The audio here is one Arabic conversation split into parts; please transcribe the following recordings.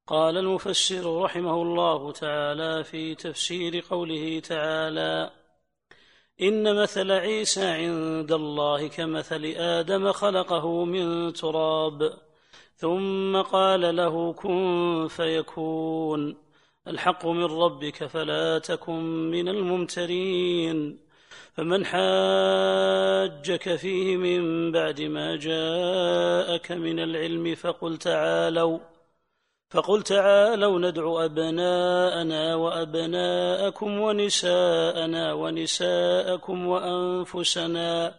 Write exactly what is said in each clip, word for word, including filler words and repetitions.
قال المفسر رحمه الله تعالى في تفسير قوله تعالى: إن مثل عيسى عند الله كمثل آدم خلقه من تراب ثم قال له كن فيكون، الحق من ربك فلا تكن من الممترين. فمن حاجك فيه من بعد ما جاءك من العلم فقل تعالوا فقل تعالوا ندع أبناءنا وأبناءكم ونساءنا ونساءكم وأنفسنا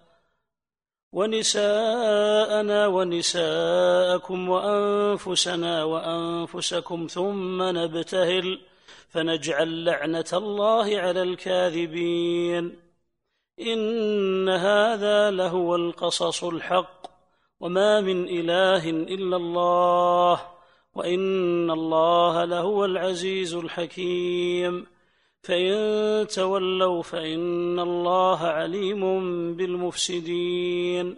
ونساءنا ونساءكم وأنفسنا وأنفسكم ثم نبتهل فنجعل لعنة الله على الكاذبين. إن هذا لهو القصص الحق وما من إله إلا الله وإن الله لهو العزيز الحكيم. فإن تولوا فإن الله عليم بالمفسدين.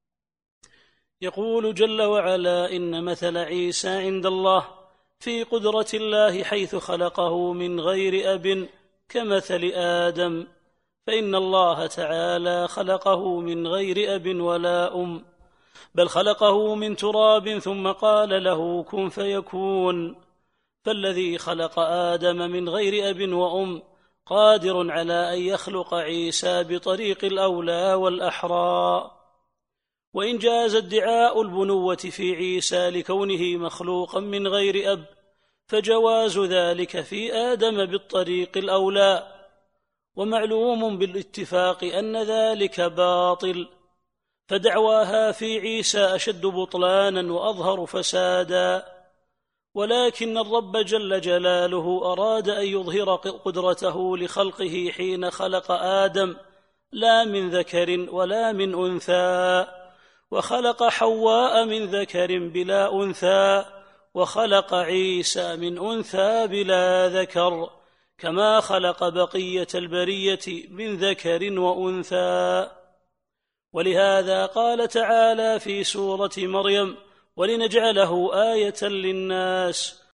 يقول جل وعلا: إن مثل عيسى عند الله في قدرة الله حيث خلقه من غير أب كمثل آدم، فإن الله تعالى خلقه من غير أب ولا أم، بل خلقه من تراب ثم قال له كن فيكون. فالذي خلق آدم من غير أب وأم قادر على أن يخلق عيسى بطريق الأولى والأحرى. وإن جاز ادعاء البنوة في عيسى لكونه مخلوقا من غير أب، فجواز ذلك في آدم بالطريق الأولى، ومعلوم بالاتفاق أن ذلك باطل، فدعواها في عيسى أشد بطلانا وأظهر فسادا. ولكن الرب جل جلاله أراد أن يظهر قدرته لخلقه حين خلق آدم لا من ذكر ولا من أنثى، وخلق حواء من ذكر بلا أنثى، وخلق عيسى من أنثى بلا ذكر، كما خلق بقية البرية من ذكر وأنثى. ولهذا قال تعالى في سورة مريم: ولنجعله آية للناس